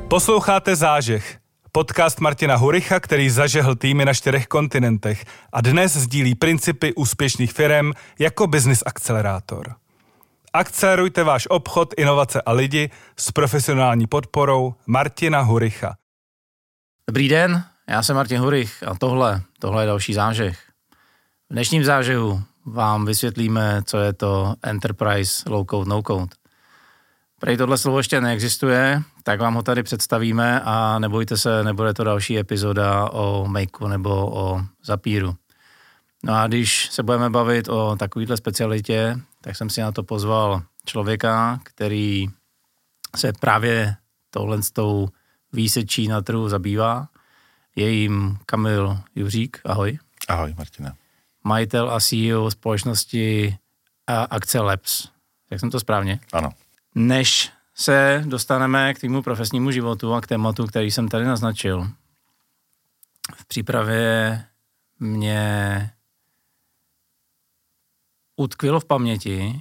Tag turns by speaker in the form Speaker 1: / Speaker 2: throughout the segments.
Speaker 1: Posloucháte Zážeh, podcast Martina Huricha, který zažehl týmy na 4 kontinentech a dnes sdílí principy úspěšných firem jako business akcelerátor. Akcelerujte váš obchod, inovace a lidi s profesionální podporou Martina Huricha.
Speaker 2: Dobrý den, já jsem Martin Hurich a tohle je další zážeh. V dnešním zážehu vám vysvětlíme, co je to Enterprise Low Code No Code. Prej tohle slovo ještě neexistuje, tak vám ho tady představíme a nebojte se, nebude to další epizoda o Makeu nebo o Zapíru. No a když se budeme bavit o takovýhle specialitě, tak jsem si na to pozval člověka, který se právě tohle s tou výsečí na trhu zabývá. Je jim Kamil Juřík, ahoj.
Speaker 3: Ahoj, Martine.
Speaker 2: Majitel a CEO společnosti Akce Labs. Jak jsem to správně?
Speaker 3: Ano.
Speaker 2: Než se dostaneme k týmu profesnímu životu a k tématu, který jsem tady naznačil, v přípravě mě utkvělo v paměti,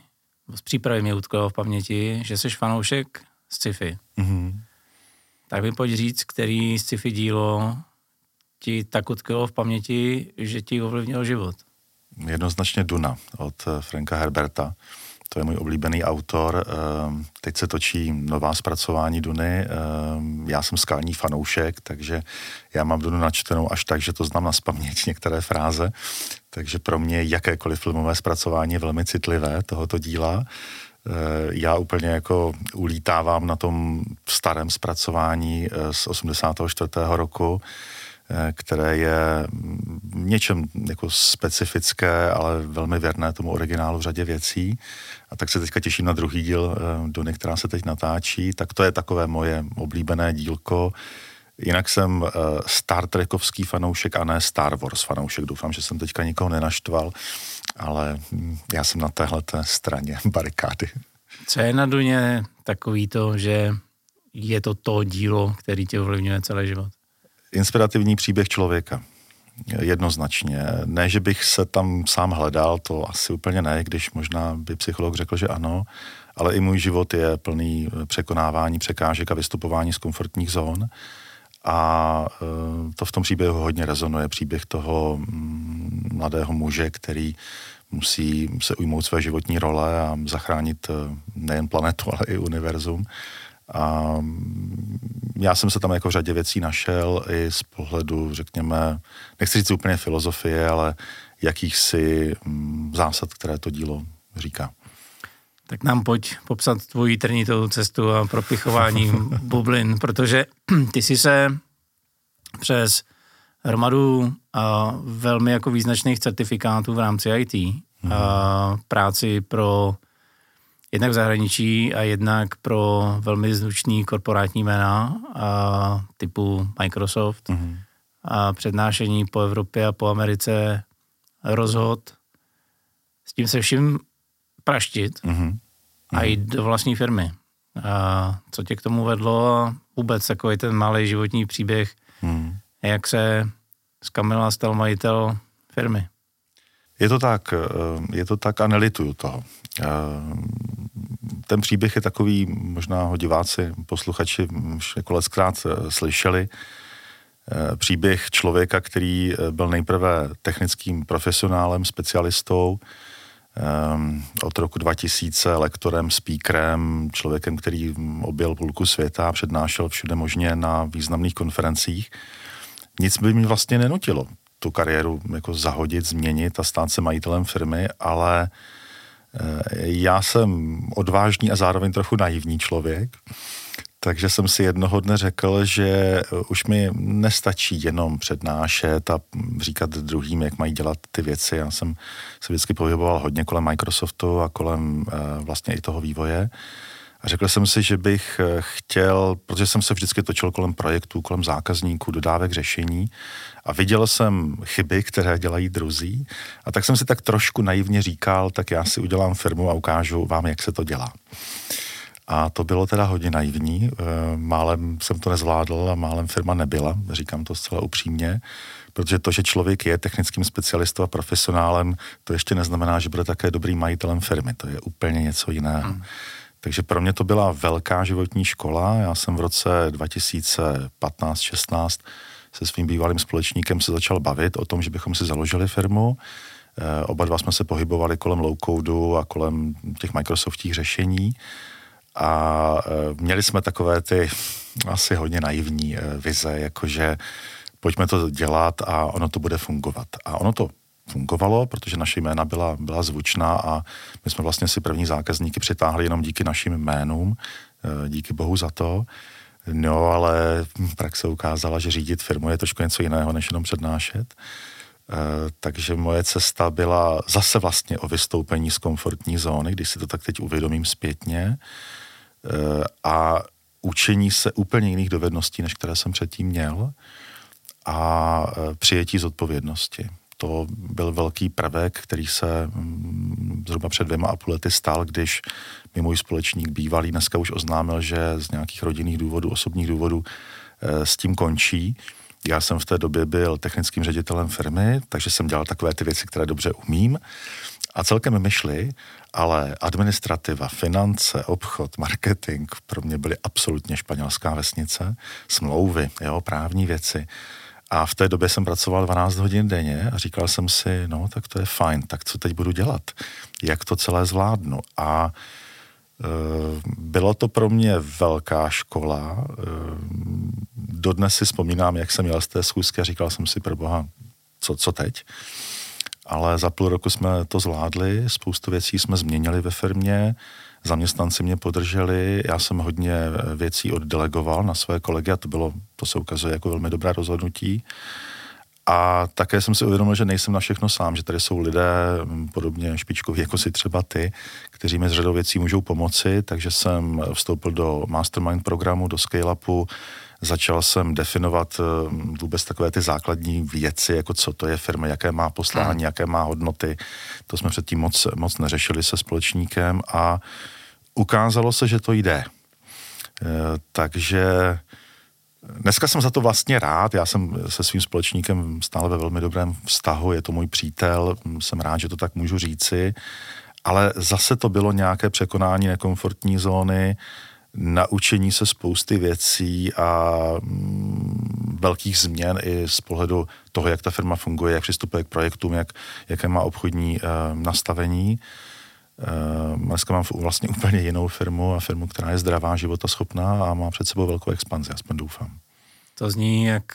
Speaker 2: že jsi fanoušek sci-fi. Mm-hmm. Tak mi pojď říct, který sci-fi dílo ti tak utkvělo v paměti, že ti ovlivnilo život.
Speaker 3: Jednoznačně Duna od Franka Herberta. To je můj oblíbený autor. Teď se točí nová zpracování Duny. Já jsem skalní fanoušek, takže já mám Dunu načtenou až tak, že to znám nazpaměť některé fráze. Takže pro mě jakékoliv filmové zpracování je velmi citlivé tohoto díla. Já úplně jako ulítávám na tom starém zpracování z 84. roku, které je něčem jako specifické, ale velmi věrné tomu originálu v řadě věcí. A tak se teďka těším na druhý díl Duny, která se teď natáčí. Tak to je takové moje oblíbené dílko. Jinak jsem Star Trekovský fanoušek a ne Star Wars fanoušek. Doufám, že jsem teďka nikoho nenaštval, ale já jsem na téhleté straně barikády.
Speaker 2: Co je na Duně takový to, že je to dílo, který tě ovlivňuje celý život?
Speaker 3: Inspirativní příběh člověka. Jednoznačně. Ne, že bych se tam sám hledal, to asi úplně ne, když možná by psycholog řekl, že ano, ale i můj život je plný překonávání překážek a vystupování z komfortních zón. A to v tom příběhu hodně rezonuje. Příběh toho mladého muže, který musí se ujmout své životní role a zachránit nejen planetu, ale i univerzum. A já jsem se tam jako v řadě věcí našel i z pohledu, řekněme, nechci říct úplně filozofie, ale jakýchsi zásad, které to dílo říká.
Speaker 2: Tak nám pojď popsat tvoji trnitou cestu a propichování bublin, protože ty jsi se přes hromadu velmi jako význačných certifikátů v rámci IT, práci pro jednak v zahraničí a jednak pro velmi zvučný korporátní jména typu Microsoft a přednášení po Evropě a po Americe rozhod s tím se vším praštit a jít do vlastní firmy. A co tě k tomu vedlo a vůbec takový ten malý životní příběh, jak se z Kamila stal majitel firmy?
Speaker 3: Je to tak a nelituju toho. Ten příběh je takový, možná ho diváci, posluchači už jako leckrát slyšeli. Příběh člověka, který byl nejprve technickým profesionálem, specialistou, od roku 2000 lektorem, speakerem, člověkem, který objel půlku světa a přednášel všude možně na významných konferencích. Nic by mi vlastně nenutilo tu kariéru jako zahodit, změnit a stát se majitelem firmy, ale já jsem odvážný a zároveň trochu naivní člověk, takže jsem si jednoho dne řekl, že už mi nestačí jenom přednášet a říkat druhým, jak mají dělat ty věci. Já jsem se vždycky pohyboval hodně kolem Microsoftu a kolem vlastně i toho vývoje. A řekl jsem si, že bych chtěl, protože jsem se vždycky točil kolem projektů, kolem zákazníků, dodávek, řešení a viděl jsem chyby, které dělají druzí a tak jsem si tak trošku naivně říkal, tak já si udělám firmu a ukážu vám, jak se to dělá. A to bylo teda hodně naivní, málem jsem to nezvládl a málem firma nebyla, říkám to zcela upřímně, protože to, že člověk je technickým specialistou a profesionálem, to ještě neznamená, že bude také dobrým majitelem firmy, to je úplně něco jiného. Takže pro mě to byla velká životní škola. Já jsem v roce 2015-16 se svým bývalým společníkem se začal bavit o tom, že bychom si založili firmu. Oba dva jsme se pohybovali kolem low-codu a kolem těch Microsoftích řešení a měli jsme takové ty asi hodně naivní vize, jakože pojďme to dělat a ono to bude fungovat. A ono to fungovalo, protože naše jména byla zvučná a my jsme vlastně si první zákazníky přitáhli jenom díky našim jménům, díky bohu za to. No, ale praxe ukázala, že řídit firmu je trošku něco jiného, než jenom přednášet. Takže moje cesta byla zase vlastně o vystoupení z komfortní zóny, když si to tak teď uvědomím zpětně, a učení se úplně jiných dovedností, než které jsem předtím měl, a přijetí zodpovědnosti. To byl velký prvek, který se zhruba před 2,5 lety stal, když mi můj společník bývalý dneska už oznámil, že z nějakých rodinných důvodů, osobních důvodů s tím končí. Já jsem v té době byl technickým ředitelem firmy, takže jsem dělal takové ty věci, které dobře umím. A celkem mi šly, ale administrativa, finance, obchod, marketing pro mě byly absolutně španělská vesnice, smlouvy, právní věci. A v té době jsem pracoval 12 hodin denně a říkal jsem si, no tak to je fajn, tak co teď budu dělat? Jak to celé zvládnu? A bylo to pro mě velká škola. Dodnes si vzpomínám, jak jsem jel z té schůzky a říkal jsem si, proboha, co teď? Ale za půl roku jsme to zvládli, spoustu věcí jsme změnili ve firmě, zaměstnanci mě podrželi, já jsem hodně věcí oddelegoval na své kolegy a to se ukazuje jako velmi dobré rozhodnutí. A také jsem si uvědomil, že nejsem na všechno sám, že tady jsou lidé podobně špičkoví, jako si třeba ty, kteří mi s řadou věcí můžou pomoci, takže jsem vstoupil do mastermind programu, do scale-upu, začal jsem definovat vůbec takové ty základní věci, jako co to je firma, jaké má poslání, jaké má hodnoty. To jsme předtím moc neřešili se společníkem a ukázalo se, že to jde. Takže dneska jsem za to vlastně rád, já jsem se svým společníkem stále ve velmi dobrém vztahu, je to můj přítel, jsem rád, že to tak můžu říci, ale zase to bylo nějaké překonání nekomfortní zóny, naučení se spousty věcí a velkých změn i z pohledu toho, jak ta firma funguje, jak přistupuje k projektům, jaké má obchodní nastavení. Dneska mám vlastně úplně jinou firmu a firmu, která je zdravá, životaschopná a má před sebou velkou expanzi, aspoň doufám.
Speaker 2: To zní jak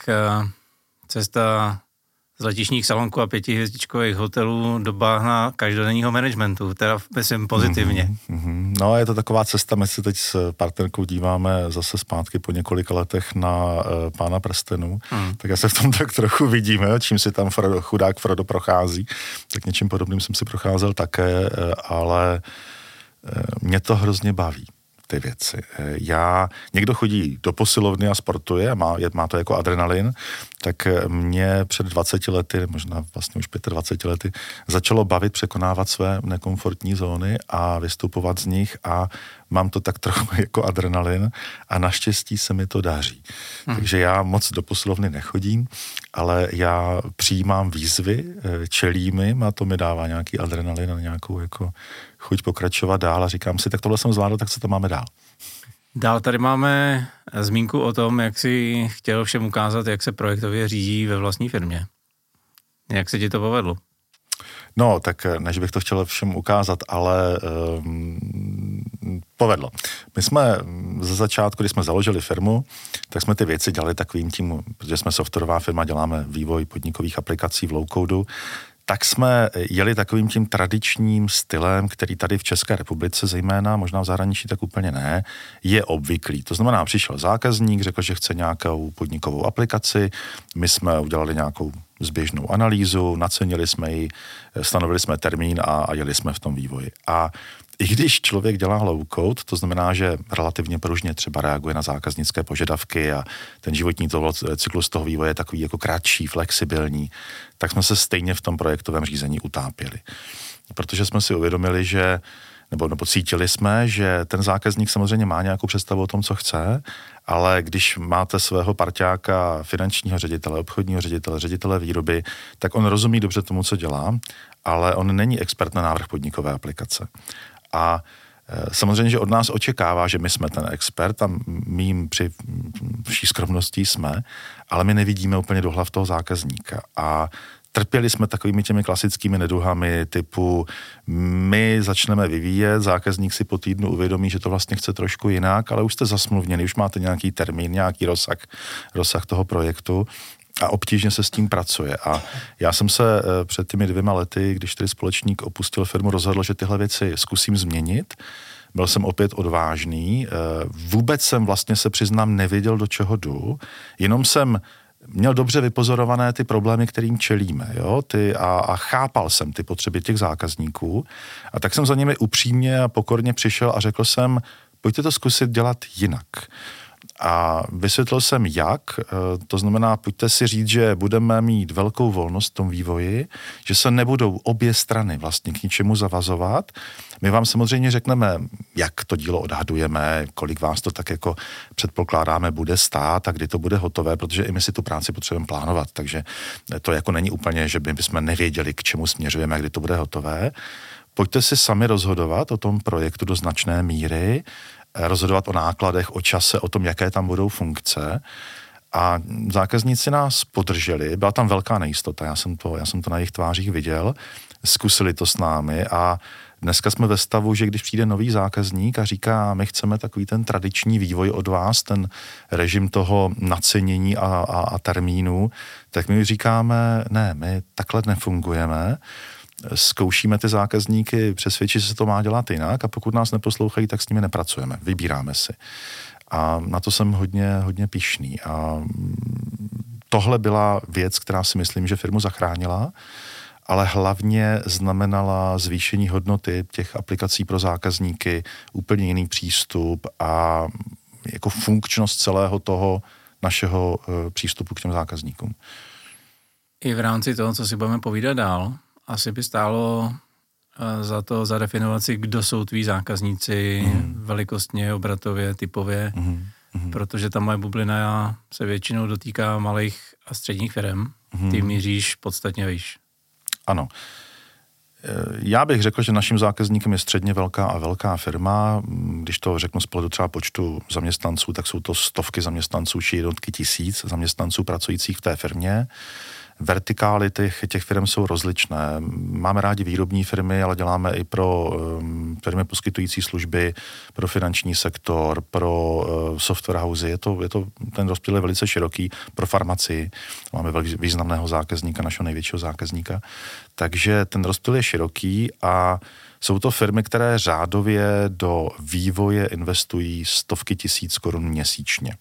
Speaker 2: cesta z letišních salonků a 5hvězdičkových hotelů do bahna každodenního managementu, teda myslím pozitivně.
Speaker 3: No, je to taková cesta, my se teď s partnerkou díváme zase zpátky po několika letech na Pána prstenů, tak já se v tom tak trochu vidím, čím si tam chudák Frodo prochází, tak něčím podobným jsem si procházel také, ale mě to hrozně baví, ty věci. Někdo chodí do posilovny a sportuje a má to jako adrenalin, tak mě před 20 lety, možná vlastně už 25 lety, začalo bavit překonávat své nekomfortní zóny a vystupovat z nich a mám to tak trochu jako adrenalin a naštěstí se mi to daří. Takže já moc do posilovny nechodím, ale já přijímám výzvy, čelím jim a to mi dává nějaký adrenalin a nějakou jako chuť pokračovat dál a říkám si, tak tohle jsem zvládl, tak co to máme dál.
Speaker 2: Dál tady máme zmínku o tom, jak si chtěl všem ukázat, jak se projektově řídí ve vlastní firmě. Jak se ti to povedlo?
Speaker 3: No, tak než bych to chtěl všem ukázat, ale povedlo. My jsme ze začátku, když jsme založili firmu, tak jsme ty věci dělali takovým tím, protože jsme softwarová firma, děláme vývoj podnikových aplikací v low-codu, tak jsme jeli takovým tím tradičním stylem, který tady v České republice zejména, možná v zahraničí tak úplně ne, je obvyklý. To znamená, přišel zákazník, řekl, že chce nějakou podnikovou aplikaci, my jsme udělali nějakou zběžnou analýzu, nacenili jsme ji, stanovili jsme termín a jeli jsme v tom vývoji. A i když člověk dělá low-code, to znamená, že relativně pružně třeba reaguje na zákaznické požadavky a ten životní cyklus toho vývoje je takový jako kratší, flexibilní, tak jsme se stejně v tom projektovém řízení utápěli. Protože jsme si uvědomili, že nebo cítili jsme, že ten zákazník samozřejmě má nějakou představu o tom, co chce, ale když máte svého parťáka, finančního ředitele, obchodního ředitele, ředitele výroby, tak on rozumí dobře tomu, co dělá, ale on není expert na návrh podnikové aplikace. A Samozřejmě, že od nás očekává, že my jsme ten expert a my jim při vší skromností jsme, ale my nevidíme úplně do hlav toho zákazníka. A trpěli jsme takovými těmi klasickými neduhami typu my začneme vyvíjet, zákazník si po týdnu uvědomí, že to vlastně chce trošku jinak, ale už jste zasmluvněni, už máte nějaký termín, nějaký rozsah toho projektu a obtížně se s tím pracuje. A já jsem se před těmi 2 lety, když tedy společník opustil firmu, rozhodl, že tyhle věci zkusím změnit. Byl jsem opět odvážný, vůbec jsem vlastně se přiznám nevěděl, do čeho jdu, jenom jsem měl dobře vypozorované ty problémy, kterým čelíme, jo? A chápal jsem ty potřeby těch zákazníků a tak jsem za nimi upřímně a pokorně přišel a řekl jsem, pojďte to zkusit dělat jinak. A vysvětlil jsem jak, to znamená, pojďte si říct, že budeme mít velkou volnost v tom vývoji, že se nebudou obě strany vlastně k ničemu zavazovat. My vám samozřejmě řekneme, jak to dílo odhadujeme, kolik vás to tak jako předpokládáme bude stát a kdy to bude hotové, protože i my si tu práci potřebujeme plánovat, takže to jako není úplně, že bychom nevěděli, k čemu směřujeme a kdy to bude hotové. Pojďte si sami rozhodovat o tom projektu do značné míry, rozhodovat o nákladech, o čase, o tom, jaké tam budou funkce. A zákazníci nás podrželi, byla tam velká nejistota, já jsem to na jejich tvářích viděl, zkusili to s námi a dneska jsme ve stavu, že když přijde nový zákazník a říká, my chceme takový ten tradiční vývoj od vás, ten režim toho nacenění a termínu, tak my říkáme, ne, my takhle nefungujeme, zkoušíme ty zákazníky přesvědčit, že se to má dělat jinak a pokud nás neposlouchají, tak s nimi nepracujeme, vybíráme si. A na to jsem hodně pyšný. A tohle byla věc, která si myslím, že firmu zachránila, ale hlavně znamenala zvýšení hodnoty těch aplikací pro zákazníky, úplně jiný přístup a jako funkčnost celého toho našeho přístupu k těm zákazníkům.
Speaker 2: I v rámci toho, co si budeme povídat dál, asi by stálo za to zadefinovat si, kdo jsou tví zákazníci, velikostně, obratově, typově, protože ta moje bublina se většinou dotýká malých a středních firem. Ty míříš podstatně výš.
Speaker 3: Ano. Já bych řekl, že naším zákazníkem je středně velká a velká firma. Když to řeknu z pohledu třeba počtu zaměstnanců, tak jsou to stovky zaměstnanců či jednotky tisíc zaměstnanců pracujících v té firmě. Vertikály těch firm jsou rozličné. Máme rádi výrobní firmy, ale děláme i pro firmy poskytující služby, pro finanční sektor, pro software housey. Ten rozptyl je velice široký, pro farmacii. Máme velmi významného zákazníka, našeho největšího zákazníka. Takže ten rozptyl je široký a jsou to firmy, které řádově do vývoje investují stovky tisíc korun měsíčně.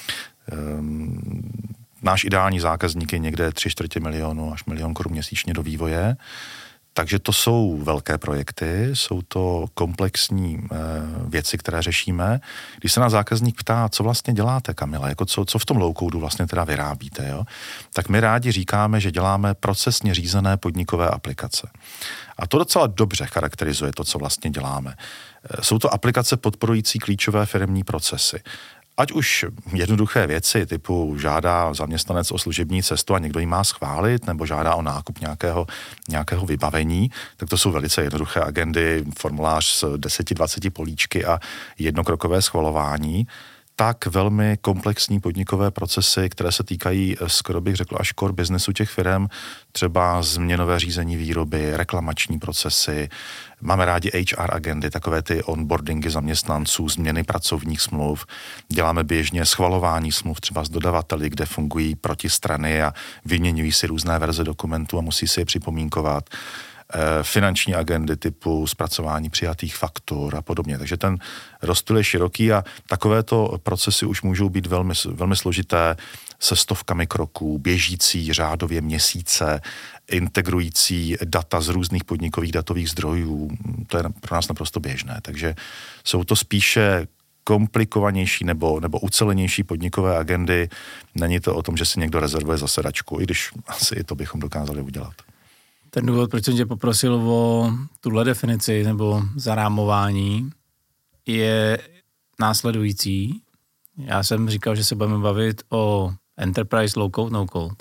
Speaker 3: Náš ideální zákazník je někde 3/4 milionu až 1 000 000 korun měsíčně do vývoje. Takže to jsou velké projekty, jsou to komplexní věci, které řešíme. Když se nás zákazník ptá, co vlastně děláte, Kamila, jako co v tom low-codu vlastně teda vyrábíte, jo? Tak my rádi říkáme, že děláme procesně řízené podnikové aplikace. A to docela dobře charakterizuje to, co vlastně děláme. Jsou to aplikace podporující klíčové firemní procesy. Ať už jednoduché věci, typu žádá zaměstnanec o služební cestu a někdo ji má schválit, nebo žádá o nákup nějakého vybavení, tak to jsou velice jednoduché agendy, formulář s 10-20 políčky a jednokrokové schvalování. Tak velmi komplexní podnikové procesy, které se týkají, skoro bych řekl, až core businessu těch firm, třeba změnové řízení výroby, reklamační procesy, máme rádi HR agendy, takové ty onboardingy zaměstnanců, změny pracovních smluv, děláme běžně schvalování smluv třeba s dodavateli, kde fungují protistrany a vyměňují si různé verze dokumentů a musí si je připomínkovat. Finanční agendy typu zpracování přijatých faktur a podobně. Takže ten rozptyl je široký a takovéto procesy už můžou být velmi složité se stovkami kroků, běžící řádově měsíce, integrující data z různých podnikových datových zdrojů. To je pro nás naprosto běžné. Takže jsou to spíše komplikovanější nebo ucelenější podnikové agendy. Není to o tom, že si někdo rezervuje zasedačku, i když asi i to bychom dokázali udělat.
Speaker 2: Ten důvod, proč jsem tě poprosil o tuhle definici nebo zarámování, je následující. Já jsem říkal, že se budeme bavit o enterprise low code, no code.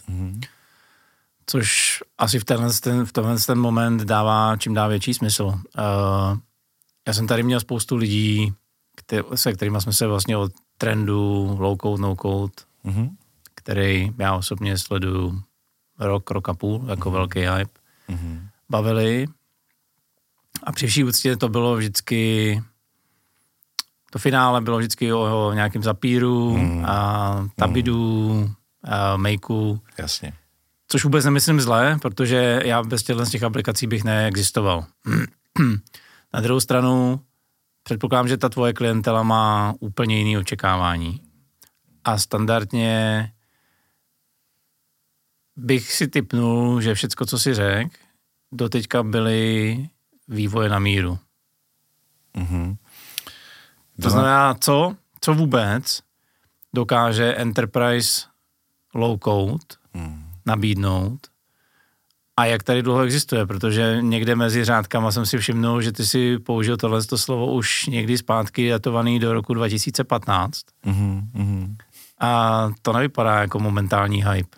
Speaker 2: Což asi v tenhle moment dává čím dál větší smysl. já jsem tady měl spoustu lidí, se kterými jsme se vlastně od trendu low code, no code, který já osobně sleduju rok a půl, jako velký hype, bavili. A při vší úctě to bylo vždycky, to finále bylo vždycky o nějakém zapíru a tabidu a makeu.
Speaker 3: Jasně.
Speaker 2: Což vůbec nemyslím zlé, protože já bez těch aplikací bych neexistoval. Na druhou stranu předpokládám, že ta tvoje klientela má úplně jiné očekávání. A standardně bych si tipnul, že všecko, co si řekl, doteďka byly vývoje na míru. To znamená, co vůbec dokáže Enterprise low code nabídnout a jak tady dlouho existuje, protože někde mezi řádkama jsem si všimnul, že ty si použil tohleto slovo už někdy zpátky datovaný do roku 2015. A to nevypadá jako momentální hype.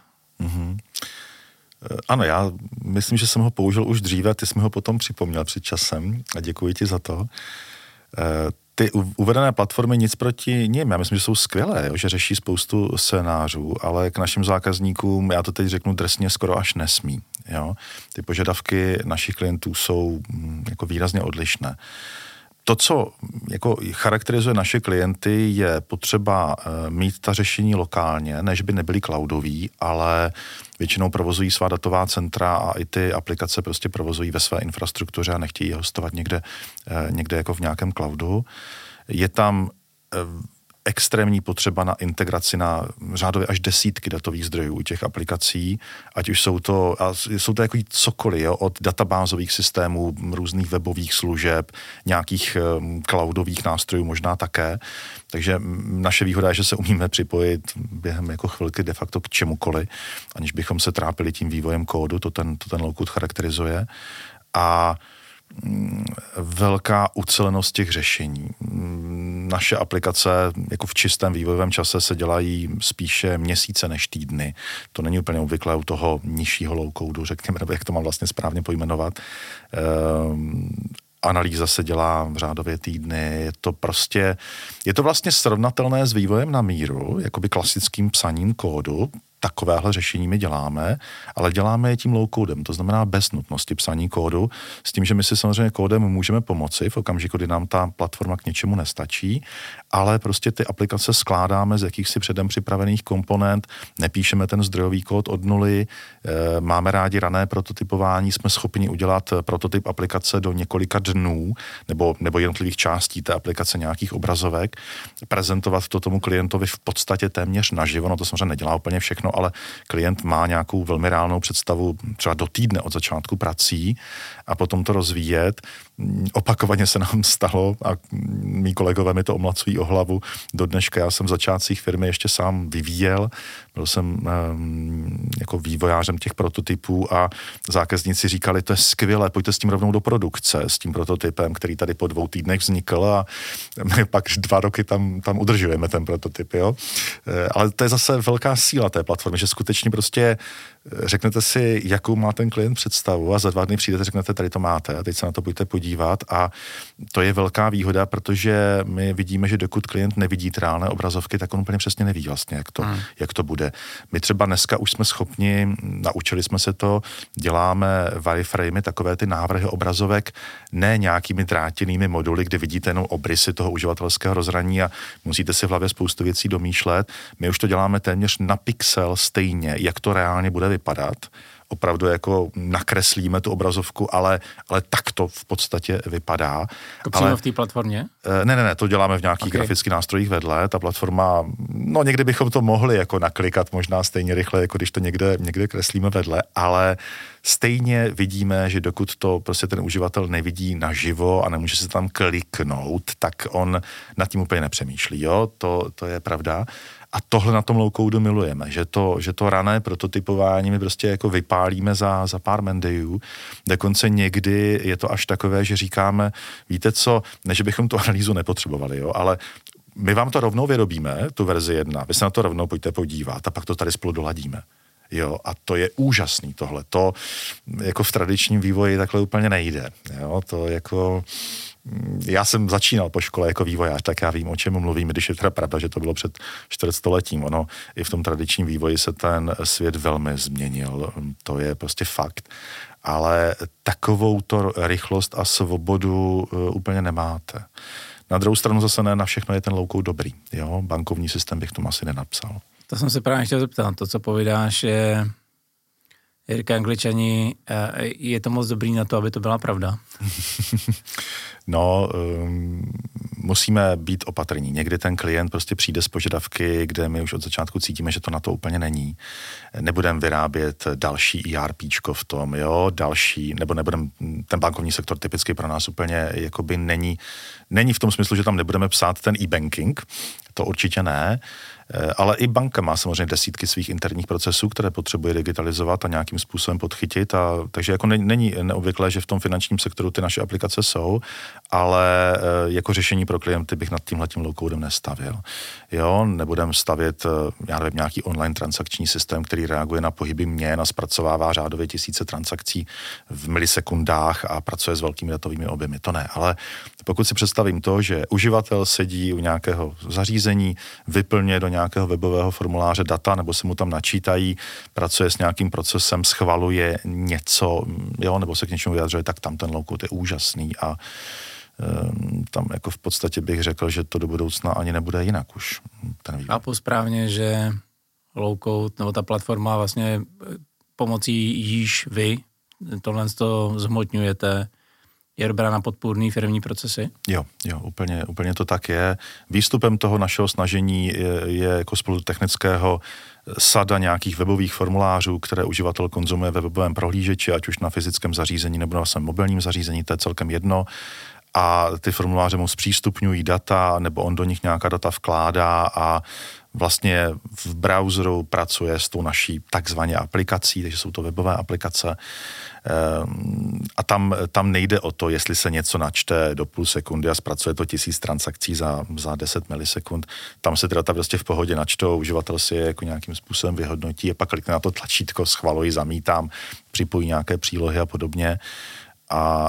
Speaker 3: Ano, já myslím, že jsem ho použil už dříve, ty jsi mi ho potom připomněl před časem a děkuji ti za to. Ty uvedené platformy nic proti nim, já myslím, že jsou skvělé, jo, že řeší spoustu scénářů, ale k našim zákazníkům, já to teď řeknu drsně, skoro až nesmí. Jo. Ty požadavky našich klientů jsou jako výrazně odlišné. To, co jako charakterizuje naše klienty, je potřeba mít ta řešení lokálně, než by nebyly cloudoví, ale většinou provozují svá datová centra a i ty aplikace prostě provozují ve své infrastruktuře a nechtějí hostovat někde jako v nějakém cloudu. Je tam extrémní potřeba na integraci na řádově až desítky datových zdrojů u těch aplikací, ať už jsou to jako cokoliv, jo, od databázových systémů, různých webových služeb, nějakých cloudových nástrojů možná také. Takže naše výhoda je, že se umíme připojit během jako chvilky de facto k čemukoliv, aniž bychom se trápili tím vývojem kódu, to ten low-code charakterizuje. A velká ucelenost těch řešení. Naše aplikace jako v čistém vývojovém čase se dělají spíše měsíce než týdny. To není úplně obvyklé u toho nižšího low-codu, řekněme, nebo jak to mám vlastně správně pojmenovat. Analýza se dělá řádově týdny, je to vlastně srovnatelné s vývojem na míru, jakoby klasickým psaním kódu. Takovéhle řešení my děláme, ale děláme je tím low-codem, to znamená bez nutnosti psaní kódu, s tím, že my si samozřejmě kódem můžeme pomoci v okamžiku, kdy nám ta platforma k něčemu nestačí, ale prostě ty aplikace skládáme z jakýchsi předem připravených komponent, nepíšeme ten zdrojový kód od nuly, máme rádi rané prototypování, jsme schopni udělat prototyp aplikace do několika dnů nebo jednotlivých částí té aplikace, nějakých obrazovek, prezentovat to tomu klientovi v podstatě téměř naživo, no to samozřejmě nedělá úplně všechno, ale klient má nějakou velmi reálnou představu třeba do týdne od začátku prací a potom to rozvíjet. Opakovaně se nám stalo a mý kolegové mi to omlacují o hlavu. Do dneška já jsem v začátcích firmy ještě sám vyvíjel, byl jsem jako vývojářem těch prototypů a zákazníci říkali, to je skvělé, pojďte s tím rovnou do produkce, s tím prototypem, který tady po 2 týdnech vznikl a my pak 2 roky tam udržujeme ten prototyp, jo. Ale to je zase velká síla té platformy, že skutečně prostě řeknete si, jakou má ten klient představu a za 2 dny přijdete, řeknete, tady to máte a teď se na to pojďte podívat a to je velká výhoda, protože my vidíme, že dokud klient nevidí ty reálné obrazovky, tak on úplně přesně neví vlastně, jak to bude. My třeba dneska už jsme schopni, naučili jsme se to, děláme wireframey, takové ty návrhy obrazovek, ne nějakými drátěnými moduly, kde vidíte jenom obrysy toho uživatelského rozhraní a musíte si v hlavě spoustu věcí domýšlet. My už to děláme téměř na pixel stejně, jak to reálně bude vypadat. Opravdu jako nakreslíme tu obrazovku, ale tak to v podstatě vypadá.
Speaker 2: To přímo v té platformě?
Speaker 3: Ne, to děláme v nějakých grafických nástrojích vedle. Ta platforma, no někdy bychom to mohli jako naklikat možná stejně rychle, jako když to někde kreslíme vedle, ale stejně vidíme, že dokud to prostě ten uživatel nevidí naživo a nemůže se tam kliknout, tak on nad tím úplně nepřemýšlí, jo, to je pravda. A tohle na tom low-codu milujeme, že to rané prototypování my prostě jako vypálíme za pár mendejů. Dokonce někdy je to až takové, že říkáme, víte co, ne, že bychom tu analýzu nepotřebovali, jo, ale my vám to rovnou vyrobíme, tu verzi 1, vy se na to rovnou pojďte podívat a pak to tady spolu doladíme. Jo, a to je úžasný tohle. To jako v tradičním vývoji takhle úplně nejde. Jo, to jako Já jsem začínal po škole jako vývojář, tak já vím, o čem mluvím, když je teda pravda, že to bylo před 400letím. Ono i v tom tradičním vývoji se ten svět velmi změnil, to je prostě fakt. Ale takovou to rychlost a svobodu úplně nemáte. Na druhou stranu zase ne na všechno je ten low-code dobrý. Jo? Bankovní systém bych tomu asi nenapsal.
Speaker 2: To jsem se právě chtěl zeptat. To, co povídáš, je Jirka Angličani, je to moc dobrý na to, aby to byla pravda?
Speaker 3: No, musíme být opatrní. Někdy ten klient prostě přijde z požadavky, kde my už od začátku cítíme, že to na to úplně není. Nebudeme vyrábět další ERPčko v tom, jo, ten bankovní sektor typicky pro nás úplně jakoby není v tom smyslu, že tam nebudeme psát ten e-banking, to určitě ne, ale i banka má samozřejmě desítky svých interních procesů, které potřebuje digitalizovat a nějakým způsobem podchytit, takže jako není neobvyklé, že v tom finančním sektoru ty naše aplikace jsou, ale jako řešení pro klienty bych nad tímhletím low-codem nestavil. Jo, nebudem stavět, já nevím, nějaký online transakční systém, který reaguje na pohyby měn a zpracovává řádově tisíce transakcí v milisekundách a pracuje s velkými datovými objemy. To ne, ale pokud si představím to, že uživatel sedí u nějakého zařízení, vyplňuje do nějakého webového formuláře data, nebo se mu tam načítají, pracuje s nějakým procesem, schvaluje něco, jo, nebo se k něčemu vyjadřuje, tak tam ten low-code je úžasný a tam jako v podstatě bych řekl, že to do budoucna ani nebude jinak už.
Speaker 2: Chápu správně, že low-code nebo ta platforma vlastně pomocí jíž vy tohle to zhmotňujete, je dobrá na podpůrný firemní procesy?
Speaker 3: Jo, úplně to tak je. Výstupem toho našeho snažení je jako spolutechnického sada nějakých webových formulářů, které uživatel konzumuje ve webovém prohlížeči, ať už na fyzickém zařízení nebo na svém mobilním zařízení, to je celkem jedno. A ty formuláře mu zpřístupňují data, nebo on do nich nějaká data vkládá a vlastně v browseru pracuje s tou naší takzvaně aplikací, takže jsou to webové aplikace. A tam nejde o to, jestli se něco načte do půl sekundy a zpracuje to 1000 transakcí za 10 milisekund. Tam se ty data prostě v pohodě načtou, uživatel si je jako nějakým způsobem vyhodnotí a pak klikne na to tlačítko, schvaluji, zamítám, připojí nějaké přílohy a podobně. A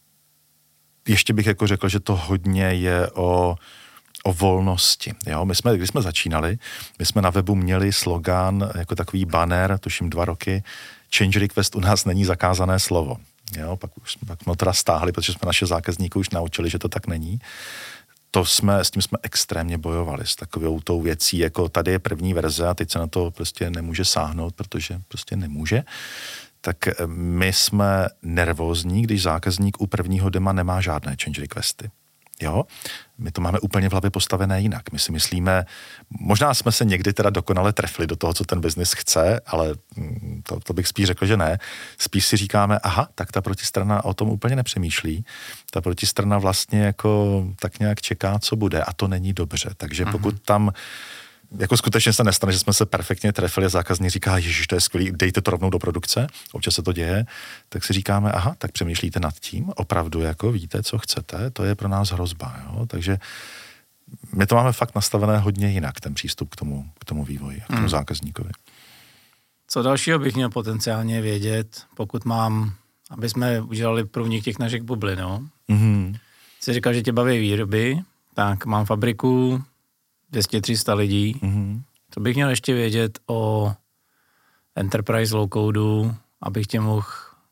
Speaker 3: ještě bych jako řekl, že to hodně je o volnosti. Jo? Když jsme začínali, my jsme na webu měli slogan, jako takový banner, tuším 2 roky, change request u nás není zakázané slovo. Jo? Pak jsme teda stáhli, protože jsme naše zákazníky už naučili, že to tak není. S tím jsme extrémně bojovali, s takovou tou věcí, jako tady je první verze a teď se na to prostě nemůže sáhnout, protože prostě nemůže. Tak my jsme nervózní, když zákazník u prvního dema nemá žádné change requesty. Jo? My to máme úplně v hlavě postavené jinak. My si myslíme, možná jsme se někdy teda dokonale trefili do toho, co ten biznis chce, ale to bych spíš řekl, že ne. Spíš si říkáme, aha, tak ta protistrana o tom úplně nepřemýšlí. Ta protistrana vlastně jako tak nějak čeká, co bude a to není dobře. Takže pokud tam jako skutečně se nestane, že jsme se perfektně trefili a zákazník říká, ježiš, to je skvělý, dejte to rovnou do produkce, občas se to děje, tak si říkáme, aha, tak přemýšlíte nad tím, opravdu jako víte, co chcete, to je pro nás hrozba, jo? Takže my to máme fakt nastavené hodně jinak, ten přístup k tomu vývoji, k tomu zákazníkovi.
Speaker 2: Co dalšího bych měl potenciálně vědět, pokud mám, aby jsme udělali průnik těch našich bublin, no? Jsi říkal, že tě baví výroby, tak mám fabriku, 200-300 lidí. To bych měl ještě vědět o enterprise low-codu, abych tě mohl,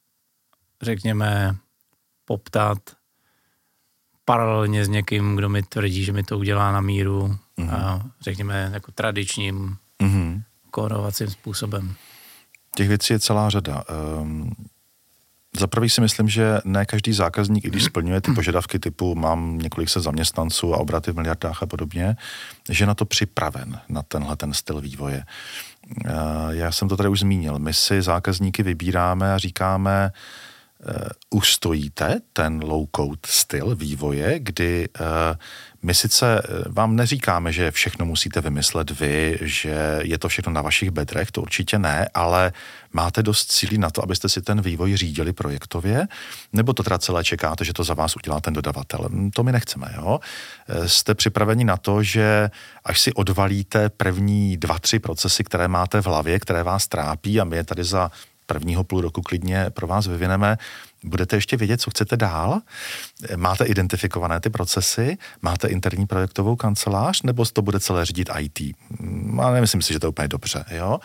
Speaker 2: řekněme, poptat paralelně s někým, kdo mi tvrdí, že mi to udělá na míru a řekněme jako tradičním kódovacím způsobem.
Speaker 3: Těch věcí je celá řada. Za prvý si myslím, že ne každý zákazník, i když splňuje ty požadavky typu mám několik set zaměstnanců a obraty v miliardách a podobně, že je na to připraven, na ten styl vývoje. Já jsem to tady už zmínil. My si zákazníky vybíráme a říkáme, ustojíte ten low-code styl vývoje, kdy my sice vám neříkáme, že všechno musíte vymyslet vy, že je to všechno na vašich bedrech, to určitě ne, ale máte dost síly na to, abyste si ten vývoj řídili projektově, nebo to teda celé čekáte, že to za vás udělá ten dodavatel. To my nechceme, jo. Jste připraveni na to, že až si odvalíte první 2-3 procesy, které máte v hlavě, které vás trápí a my je tady za prvního půl roku klidně pro vás vyvineme, budete ještě vědět, co chcete dál? Máte identifikované ty procesy? Máte interní projektovou kancelář? Nebo to bude celé řídit IT? A nemyslím si, že to je úplně dobře, jo?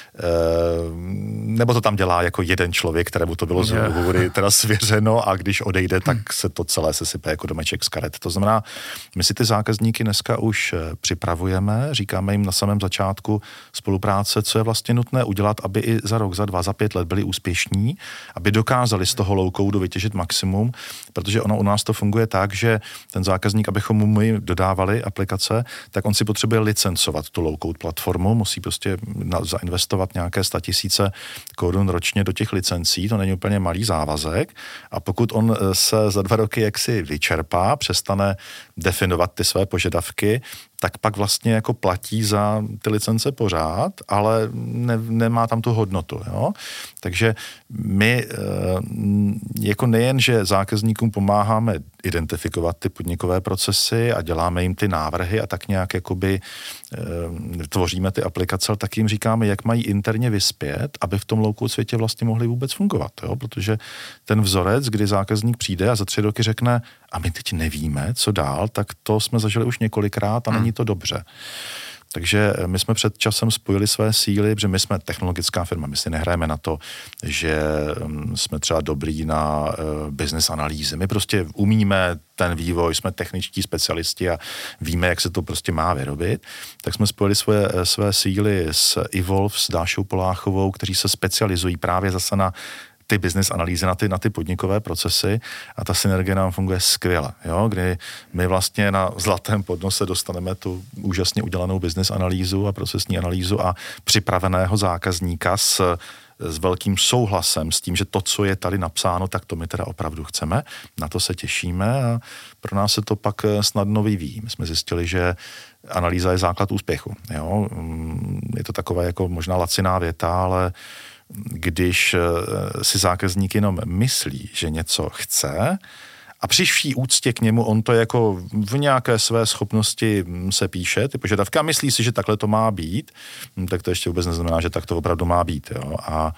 Speaker 3: Nebo to tam dělá jako jeden člověk, kterému to bylo z hůry teda svěřeno a když odejde, tak se to celé sesype jako domeček z karet. To znamená, my si ty zákazníky dneska už připravujeme, říkáme jim na samém začátku spolupráce, co je vlastně nutné udělat, aby i za rok, za 2, za 5 let byli úspěšní, aby dokázali z toho low-codu vytěžit maximum, protože ono u nás to funguje tak, že ten zákazník, abychom mu my dodávali aplikace, tak on si potřebuje licencovat tu low-code platformu, musí prostě zainvestovat nějaké 100 000 korun ročně do těch licencí, to není úplně malý závazek a pokud on se za 2 roky jaksi vyčerpá, přestane definovat ty své požadavky, tak pak vlastně jako platí za ty licence pořád, ale nemá tam tu hodnotu. Jo? Takže my jako nejen, že zákazníkům pomáháme identifikovat ty podnikové procesy a děláme jim ty návrhy a tak nějak jakoby tvoříme ty aplikace, ale tak jim říkáme, jak mají interně vyspět, aby v tom low-code světě vlastně mohli vůbec fungovat. Jo? Protože ten vzorec, kdy zákazník přijde a za 3 roky řekne, a my teď nevíme, co dál, tak to jsme zažili už několikrát a není to dobře. Takže my jsme před časem spojili své síly, protože my jsme technologická firma, my si nehrajeme na to, že jsme třeba dobrý na business analýzy. My prostě umíme ten vývoj, jsme techničtí specialisti a víme, jak se to prostě má vyrobit. Tak jsme spojili své síly s Evolve, s Dášou Poláchovou, kteří se specializují právě zase na ty business analýzy, na ty podnikové procesy a ta synergie nám funguje skvěle, jo? Kdy my vlastně na zlatém podnose dostaneme tu úžasně udělanou business analýzu a procesní analýzu a připraveného zákazníka s velkým souhlasem s tím, že to, co je tady napsáno, tak to my teda opravdu chceme, na to se těšíme a pro nás se to pak snadno vyvíjí. My jsme zjistili, že analýza je základ úspěchu, jo? Je to taková jako možná laciná věta, ale když si zákazník jenom myslí, že něco chce a při vší úctě k němu on to jako v nějaké své schopnosti se píše, ty požadavky a myslí si, že takhle to má být, tak to ještě vůbec neznamená, že tak to opravdu má být. Jo? A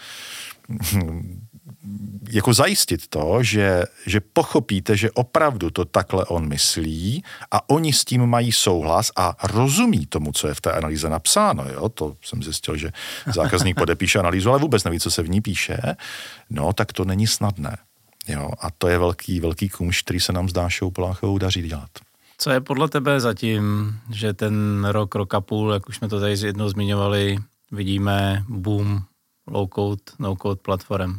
Speaker 3: jako zajistit to, že pochopíte, že opravdu to takhle on myslí a oni s tím mají souhlas a rozumí tomu, co je v té analýze napsáno. Jo? To jsem zjistil, že zákazník podepíše analýzu, ale vůbec neví, co se v ní píše. No, tak to není snadné. Jo? A to je velký kumš, který se nám s Dášou Poláchovou daří dělat.
Speaker 2: Co je podle tebe zatím, že ten rok a půl, jak už jsme to tady jednou zmiňovali, vidíme boom low-code, no-code platform?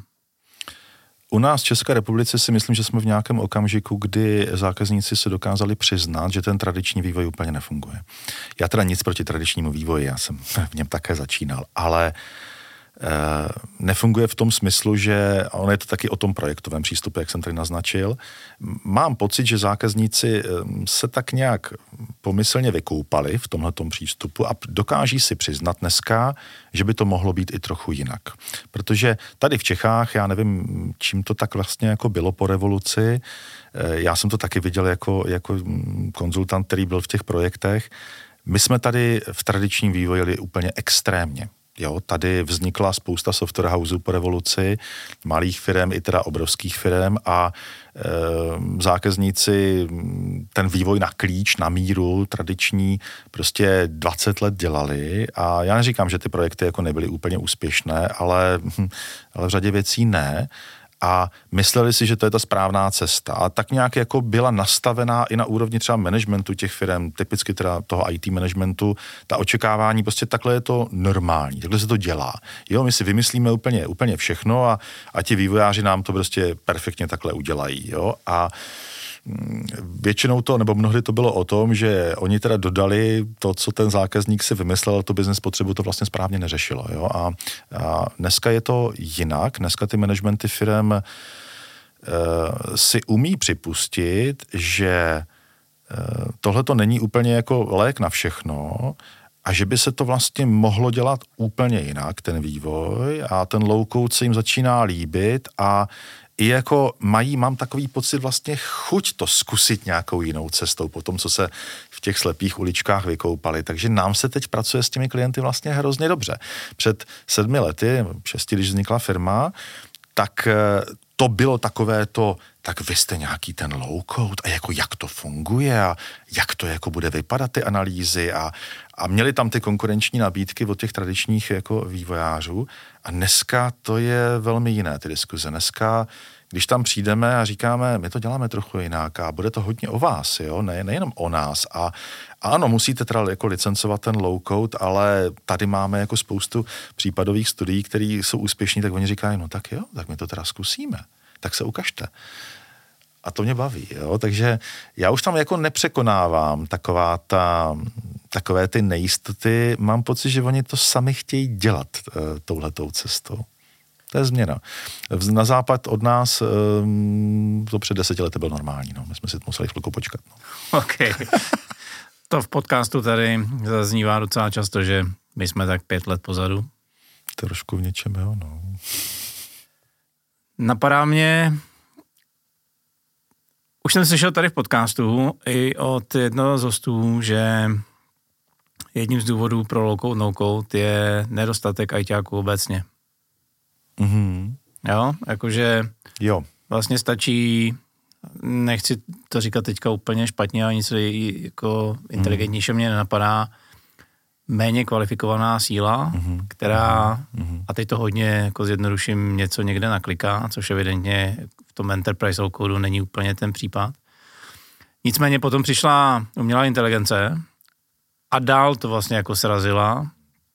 Speaker 3: U nás v České republice si myslím, že jsme v nějakém okamžiku, kdy zákazníci se dokázali přiznat, že ten tradiční vývoj úplně nefunguje. Já teda nic proti tradičnímu vývoji, já jsem v něm také začínal, ale nefunguje v tom smyslu, že ono je to taky o tom projektovém přístupu, jak jsem tady naznačil. Mám pocit, že zákazníci se tak nějak pomyslně vykoupali v tomhletom přístupu a dokáží si přiznat dneska, že by to mohlo být i trochu jinak. Protože tady v Čechách, já nevím, čím to tak vlastně jako bylo po revoluci, já jsem to taky viděl jako konzultant, který byl v těch projektech. My jsme tady v tradičním vývoji jeli úplně extrémně. Jo, tady vznikla spousta software houseů po revoluci, malých firem i teda obrovských firem a zákazníci ten vývoj na klíč, na míru tradiční prostě 20 let dělali a já neříkám, že ty projekty jako nebyly úplně úspěšné, ale v řadě věcí ne. A mysleli si, že to je ta správná cesta. A tak nějak jako byla nastavená i na úrovni třeba managementu těch firm, typicky teda toho IT managementu, ta očekávání, prostě takhle je to normální, takhle se to dělá. Jo, my si vymyslíme úplně všechno a ti vývojáři nám to prostě perfektně takhle udělají, jo. A většinou to, nebo mnohdy to bylo o tom, že oni teda dodali to, co ten zákazník si vymyslel, to business potřebu to vlastně správně neřešilo. Jo? A dneska je to jinak, dneska ty managementy firem si umí připustit, že tohle to není úplně jako lék na všechno a že by se to vlastně mohlo dělat úplně jinak, ten vývoj a ten low-code se jim začíná líbit a i jako mám takový pocit vlastně chuť to zkusit nějakou jinou cestou po tom, co se v těch slepých uličkách vykoupali. Takže nám se teď pracuje s těmi klienty vlastně hrozně dobře. Před 7 lety, 6, když vznikla firma, tak to bylo takové to, tak vy jste nějaký ten low code a jako jak to funguje a jak to jako bude vypadat ty analýzy a měli tam ty konkurenční nabídky od těch tradičních jako vývojářů a dneska to je velmi jiné ty diskuze. Dneska, když tam přijdeme a říkáme, my to děláme trochu jinak a bude to hodně o vás, jo, nejenom o nás a ano, musíte teda jako licencovat ten low code, ale tady máme jako spoustu případových studií, které jsou úspěšní, tak oni říkají, no tak jo, tak my to teda zkusíme, tak se ukažte. A to mě baví, jo, takže já už tam jako nepřekonávám takové ty nejistoty, mám pocit, že oni to sami chtějí dělat touhletou cestou. To je změna. Na západ od nás to před 10 lety bylo normální, no. My jsme si museli chvilku počkat. No.
Speaker 2: OK. To v podcastu tady zaznívá docela často, že my jsme tak 5 let pozadu.
Speaker 3: Trošku v něčem, jo, no.
Speaker 2: Napadá mě, už jsem slyšel tady v podcastu i od jednoho z hostů, že jedním z důvodů pro low code, no code je nedostatek ajťáků obecně.
Speaker 3: Mm-hmm.
Speaker 2: Jo, jakože
Speaker 3: jo.
Speaker 2: Vlastně stačí, nechci to říkat teďka úplně špatně, ale nic jako inteligentnější mě nenapadá, méně kvalifikovaná síla, která, a teď to hodně jako zjednoduším, něco někde nakliká, což evidentně v tom enterprise low codu není úplně ten případ. Nicméně potom přišla umělá inteligence a dál to vlastně jako srazila.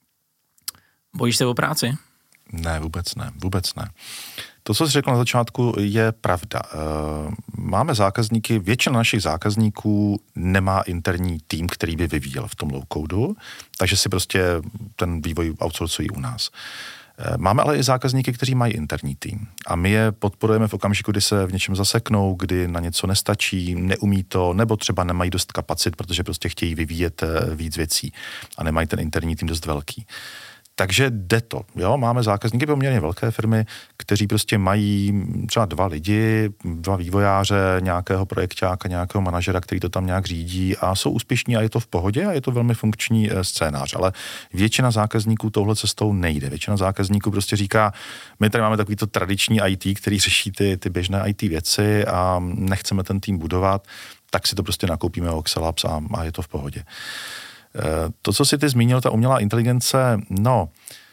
Speaker 2: Bojíš se o práci?
Speaker 3: Ne, vůbec ne. To, co jsi řekl na začátku, je pravda. Máme zákazníky, většina našich zákazníků nemá interní tým, který by vyvíjel v tom low codu, takže si prostě ten vývoj outsourcují u nás. Máme ale i zákazníky, kteří mají interní tým a my je podporujeme v okamžiku, kdy se v něčem zaseknou, kdy na něco nestačí, neumí to, nebo třeba nemají dost kapacit, protože prostě chtějí vyvíjet víc věcí a nemají ten interní tým dost velký. Takže jde to, jo, máme zákazníky poměrně velké firmy, kteří prostě mají třeba 2 lidi, 2 vývojáře, nějakého projekťáka, nějakého manažera, který to tam nějak řídí a jsou úspěšní a je to v pohodě a je to velmi funkční scénář, ale většina zákazníků touhle cestou nejde. Většina zákazníků prostě říká, my tady máme takovýto tradiční IT, který řeší ty běžné IT věci a nechceme ten tým budovat, tak si to prostě nakoupíme o Xelabs a je to v pohodě. To, co si ty zmínil, ta umělá inteligence, no,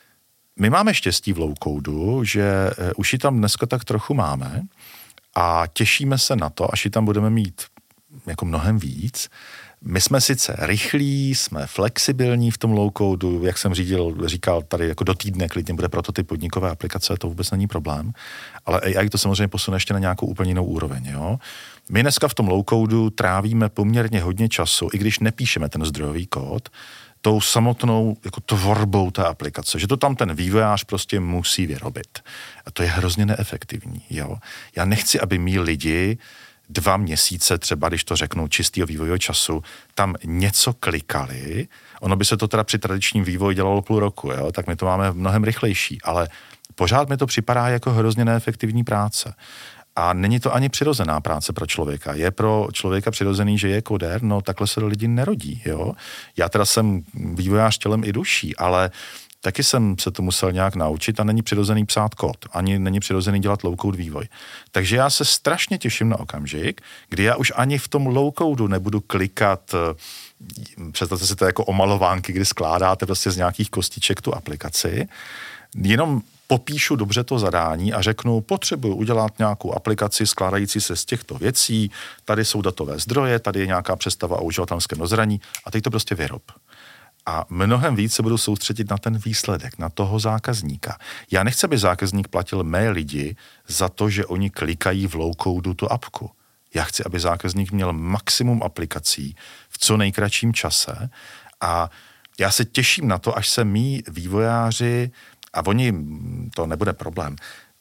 Speaker 3: my máme štěstí v low codu, že už ji tam dneska tak trochu máme a těšíme se na to, až ji tam budeme mít jako mnohem víc. My jsme sice rychlí, jsme flexibilní v tom low codu, jak jsem říkal tady jako do týdne klidně bude prototyp podnikové aplikace, to vůbec není problém, ale AI to samozřejmě posune ještě na nějakou úplně jinou úroveň, jo. My dneska v tom low codu trávíme poměrně hodně času, i když nepíšeme ten zdrojový kód, tou samotnou jako tvorbou té aplikace, že to tam ten vývojář prostě musí vyrobit. A to je hrozně neefektivní, jo. Já nechci, aby mý lidi 2 měsíce třeba, když to řeknu, čistého vývojového času, tam něco klikali, ono by se to teda při tradičním vývoji dělalo půl roku, jo, tak my to máme mnohem rychlejší, ale pořád mi to připadá jako hrozně neefektivní práce. A není to ani přirozená práce pro člověka. Je pro člověka přirozený, že je kodér, no takhle se lidi nerodí, jo. Já teda jsem vývojář tělem i duší, ale taky jsem se to musel nějak naučit a není přirozený psát kód, ani není přirozený dělat low-code vývoj. Takže já se strašně těším na okamžik, kdy já už ani v tom low-codu nebudu klikat, představte si to jako omalovánky, kdy skládáte prostě z nějakých kostiček tu aplikaci, jenom popíšu dobře to zadání a řeknu, potřebuji udělat nějakou aplikaci skládající se z těchto věcí, tady jsou datové zdroje, tady je nějaká představa o uživatelském rozhraní a teď to prostě vyrob. A mnohem víc se budu soustředit na ten výsledek, na toho zákazníka. Já nechci, aby zákazník platil mé lidi za to, že oni klikají v low-codu tu apku. Já chci, aby zákazník měl maximum aplikací v co nejkratším čase a já se těším na to, až se mý vývojáři, a oni, to nebude problém,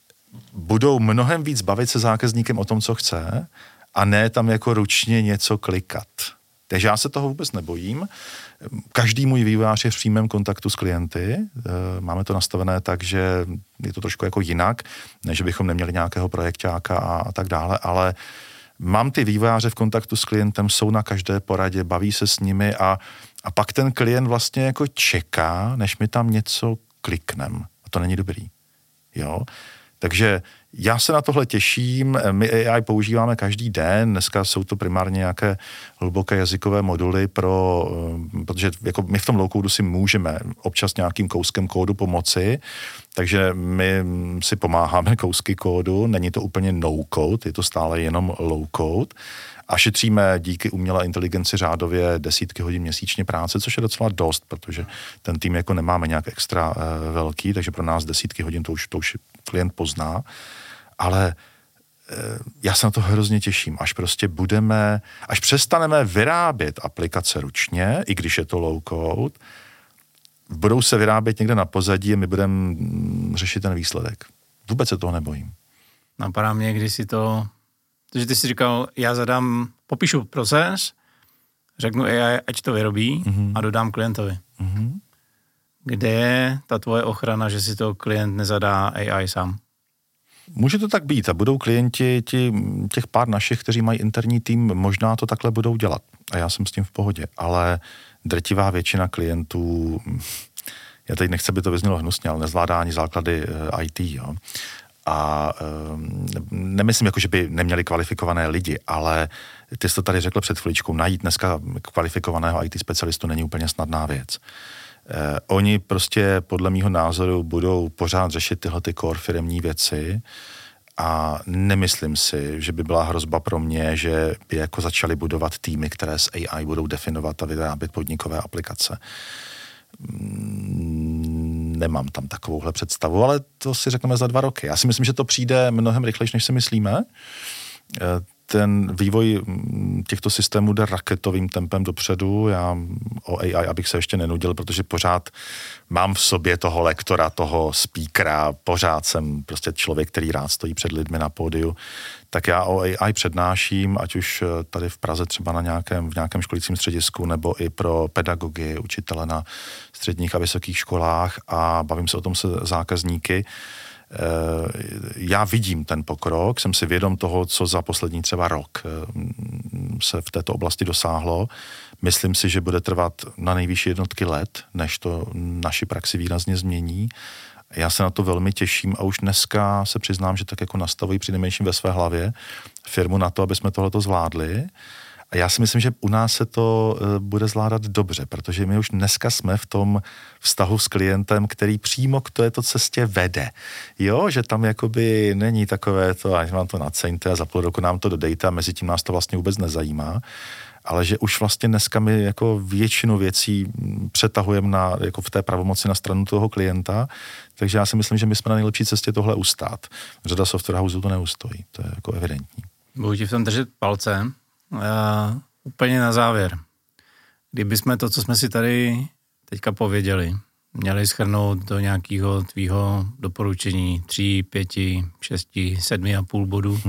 Speaker 3: budou mnohem víc bavit se zákazníkem o tom, co chce a ne tam jako ručně něco klikat. Takže já se toho vůbec nebojím. Každý můj vývojář je v přímém kontaktu s klienty. Máme to nastavené tak, že je to trošku jako jinak, než bychom neměli nějakého projekťáka a tak dále, ale mám ty vývojáře v kontaktu s klientem, jsou na každé poradě, baví se s nimi a pak ten klient vlastně jako čeká, než mi tam něco kliknem. A to není dobrý. Jo? Takže Já se na tohle těším, my AI používáme každý den, dneska jsou to primárně nějaké hluboké jazykové moduly, protože jako my v tom low-codu si můžeme občas nějakým kouskem kódu pomoci, takže my si pomáháme kousky kódu, není to úplně no-code, je to stále jenom low-code a šetříme díky umělé inteligenci řádově desítky hodin měsíčně práce, což je docela dost, protože ten tým jako nemáme nějak extra velký, takže pro nás desítky hodin to už klient pozná. Ale já se na to hrozně těším, až přestaneme vyrábět aplikace ručně, i když je to low code, budou se vyrábět někde na pozadí a my budeme řešit ten výsledek. Vůbec se toho nebojím.
Speaker 2: Napadá mě, protože ty jsi říkal, já popíšu proces, řeknu AI, ať to vyrobí a dodám klientovi. Kde je ta tvoje ochrana, že si to klient nezadá AI sám?
Speaker 3: Může to tak být a budou klienti, těch pár našich, kteří mají interní tým, možná to takhle budou dělat. A já jsem s tím v pohodě, ale drtivá většina klientů, já teď nechci, aby to vyznělo hnusně, ale nezvládá ani základy IT, jo. A nemyslím, jako, že by neměli kvalifikované lidi, ale ty jsi to tady řekl před chviličkou, najít dneska kvalifikovaného IT specialistu není úplně snadná věc. Oni prostě podle mýho názoru budou pořád řešit tyhle ty core firemní věci a nemyslím si, že by byla hrozba pro mě, že by jako začali budovat týmy, které s AI budou definovat a vyrábět podnikové aplikace. Nemám tam takovouhle představu, ale to si řekneme za 2 roky. Já si myslím, že to přijde mnohem rychlejš, než si myslíme. Ten vývoj těchto systémů jde raketovým tempem dopředu. Já o AI, abych se ještě nenudil, protože pořád mám v sobě toho lektora, toho speakera, pořád jsem prostě člověk, který rád stojí před lidmi na pódiu, tak já o AI přednáším, ať už tady v Praze třeba v nějakém školicím středisku, nebo i pro pedagogy, učitele na středních a vysokých školách a bavím se o tom se zákazníky. Já vidím ten pokrok, jsem si vědom toho, co za poslední třeba rok se v této oblasti dosáhlo. Myslím si, že bude trvat na nejvyšší jednotky let, než to naši praxi výrazně změní. Já se na to velmi těším a už dneska se přiznám, že tak jako nastavují přinejmenším ve své hlavě firmu na to, aby jsme tohleto zvládli. A já si myslím, že u nás se to bude zvládat dobře, protože my už dneska jsme v tom vztahu s klientem, který přímo k této cestě vede. Jo, že tam jakoby není takové to, ať vám to naceňte a za půl roku nám to dodejte a mezi tím nás to vlastně vůbec nezajímá. Ale že už vlastně dneska my jako většinu věcí přetahujeme jako v té pravomoci na stranu toho klienta, takže já si myslím, že my jsme na nejlepší cestě tohle ustát. Řada software houseů to neustojí, to je jako evidentní.
Speaker 2: Budu ti v tom držet palce. Úplně na závěr. Kdyby jsme to, co jsme si tady teďka pověděli, měli shrnout do nějakého tvýho doporučení 3, 5, 6, 7,5 bodů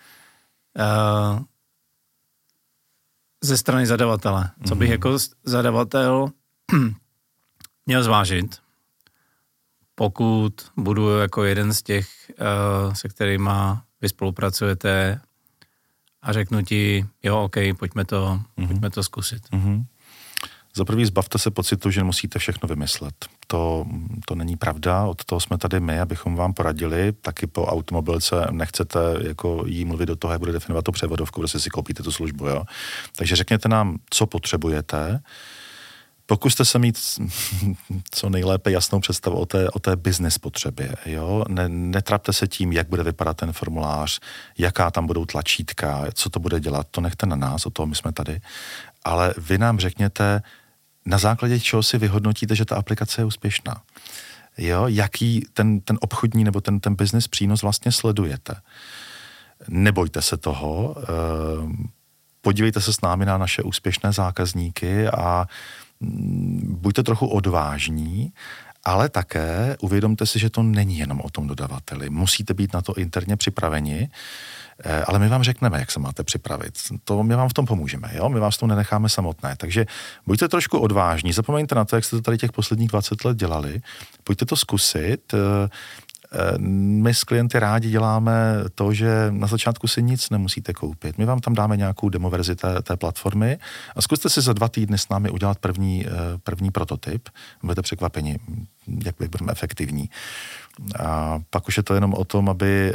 Speaker 2: ze strany zadavatele. Co bych jako zadavatel měl zvážit, pokud budu jako jeden z těch, se kterýma vy spolupracujete a řeknu ti, jo, OK, pojďme to zkusit.
Speaker 3: Za prvý zbavte se pocitu, že musíte všechno vymyslet. To není pravda, od toho jsme tady my, abychom vám poradili, taky po automobilce nechcete jako jí mluvit do toho, jak bude definovat tu převodovku, protože si koupíte tu službu, jo. Takže řekněte nám, co potřebujete, pokuste se mít co nejlépe jasnou představu o té business potřebě, jo. Netrapte se tím, jak bude vypadat ten formulář, jaká tam budou tlačítka, co to bude dělat, to nechte na nás, od toho my jsme tady, ale vy nám řekněte, na základě čeho si vyhodnotíte, že ta aplikace je úspěšná. Jo, jaký ten obchodní nebo ten business přínos vlastně sledujete. Nebojte se toho, podívejte se s námi na naše úspěšné zákazníky a buďte trochu odvážní, ale také uvědomte si, že to není jenom o tom dodavateli. Musíte být na to interně připraveni, ale my vám řekneme, jak se máte připravit. To my vám v tom pomůžeme, jo? My vás v tom nenecháme samotné. Takže buďte trošku odvážní, zapomeňte na to, jak jste to tady těch posledních 20 let dělali, pojďte to zkusit, My s klienty rádi děláme to, že na začátku si nic nemusíte koupit. My vám tam dáme nějakou demoverzi té platformy a zkuste si za 2 týdny s námi udělat první prototyp. Budete překvapeni, jak budeme efektivní. A pak už je to jenom o tom, aby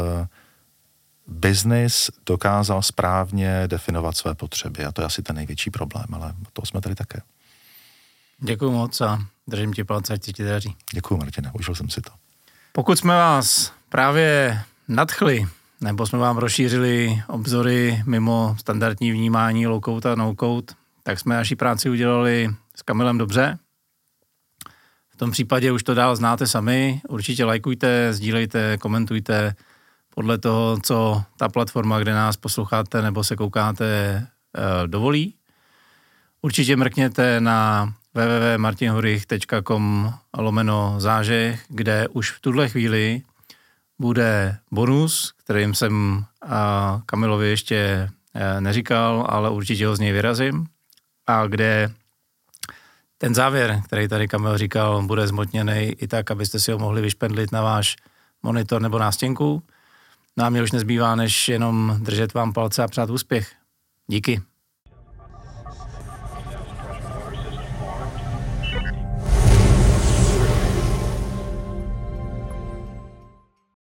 Speaker 3: biznis dokázal správně definovat své potřeby. A to je asi ten největší problém, ale to jsme tady také.
Speaker 2: Děkuju moc a držím ti palce, ať ti daří.
Speaker 3: Děkuju, Martine, užil jsem si to.
Speaker 2: Pokud jsme vás právě nadchli, nebo jsme vám rozšířili obzory mimo standardní vnímání low-code a no-code, tak jsme naši práci udělali s Kamilem dobře. V tom případě už to dál znáte sami. Určitě lajkujte, sdílejte, komentujte podle toho, co ta platforma, kde nás posloucháte nebo se koukáte, dovolí. Určitě mrkněte na www.martinhurich.com/zážeh, kde už v tuhle chvíli bude bonus, kterým jsem Kamilovi ještě neříkal, ale určitě ho z něj vyrazím. A kde ten závěr, který tady Kamil říkal, bude zmotněný i tak, abyste si ho mohli vyšpendlit na váš monitor nebo nástěnku. Nám mě už nezbývá, než jenom držet vám palce a přát úspěch. Díky.